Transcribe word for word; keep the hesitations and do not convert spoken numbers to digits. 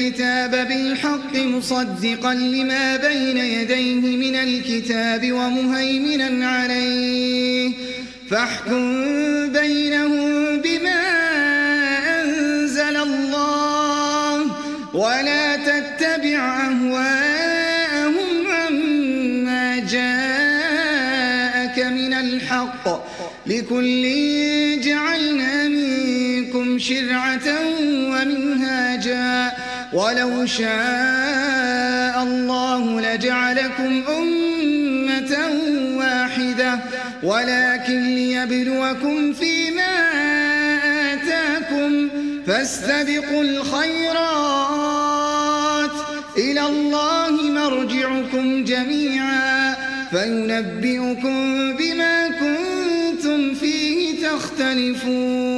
الكتاب بالحق مصدقا لما بين يديه من الكتاب ومهيمنا عليه فاحكم بينهم بما أنزل الله ولا تتبع أهواءهم عما جاءك من الحق لكل جعلنا منكم شرعة ومنهاجا ولو شاء الله لجعلكم أمة واحدة ولكن ليبلوكم فيما آتاكم فاستبقوا الخيرات إلى الله مرجعكم جميعا فينبئكم بما كنتم فيه تختلفون